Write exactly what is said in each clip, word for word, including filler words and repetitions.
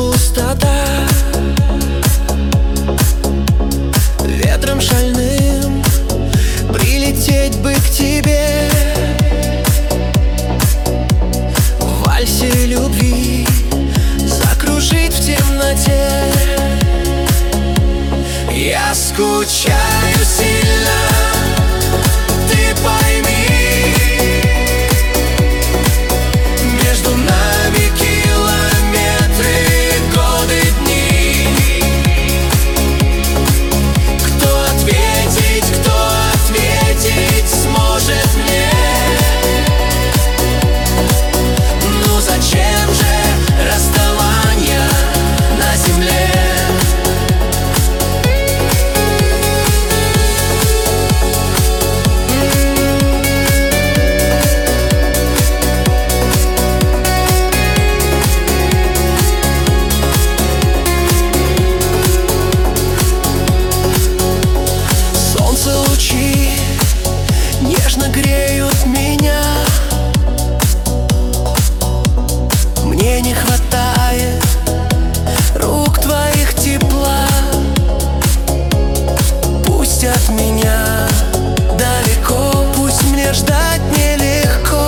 пустота. Ветром шальным прилететь бы к тебе, в вальсе любви закружить в темноте. Я скучаю сильно, ты пойми, между нами километры, годы, дни. Кто ответить, кто ответить сможет мне? Ну зачем же расставание на земле? Нежно греют меня, мне не хватает рук твоих тепла. Пусть от меня далеко, пусть мне ждать нелегко.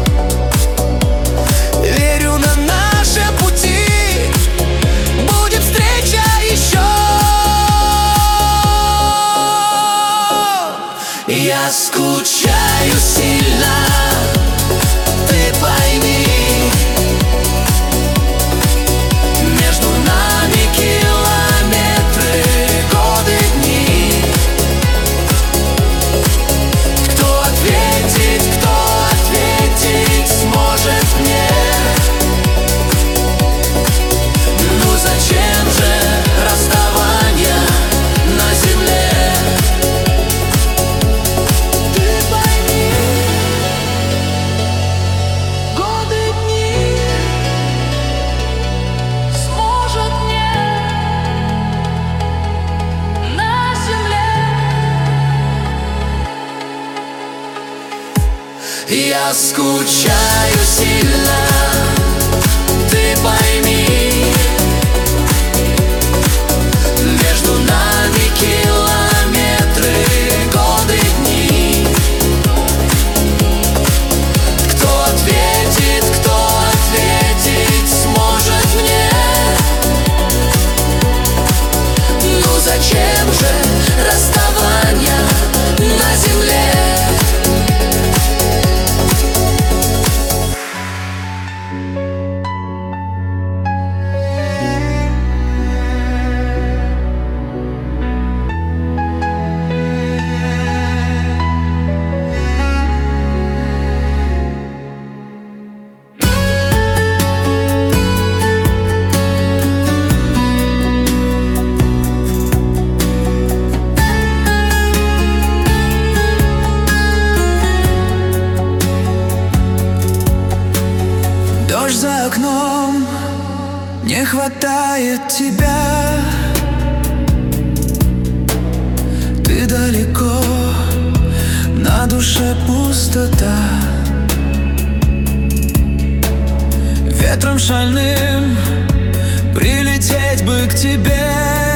Верю, на нашем пути будет встреча еще. Я скучаю сильно, ты пойми, между нами километры, годы, дни. Кто ответить, кто ответить сможет мне? Ну зачем же расставание на земле? Я скучаю сильно, ты пойми, между нами километры, годы, дни. Кто ответит, кто ответить сможет мне? Ну зачем же расставание на земле? Дождь за окном, не хватает тебя. Ты далеко, на душе пустота. Ветром шальным прилететь бы к тебе,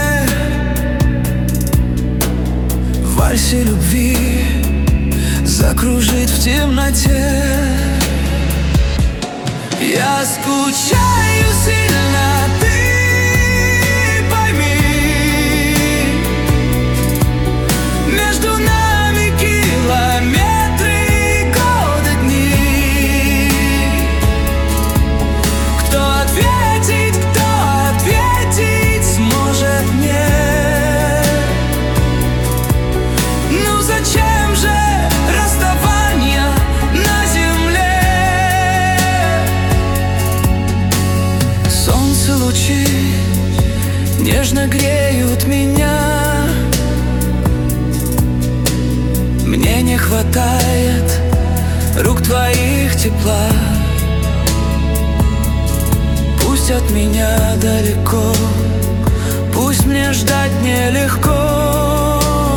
в вальсе любви закружить в темноте. Я скучаю сильно, ты пойми, между нами километры, годы, дни. Кто ответить, кто ответить сможет мне? Ну зачем же расставание на земле? Лучи нежно греют меня, мне не хватает рук твоих тепла. Пусть от меня далеко, пусть мне ждать нелегко.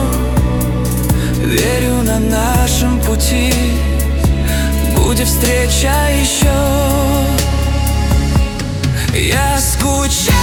Верю, на нашем пути будет встреча еще. Я скучаю.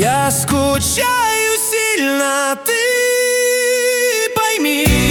Я скучаю сильно, ты пойми.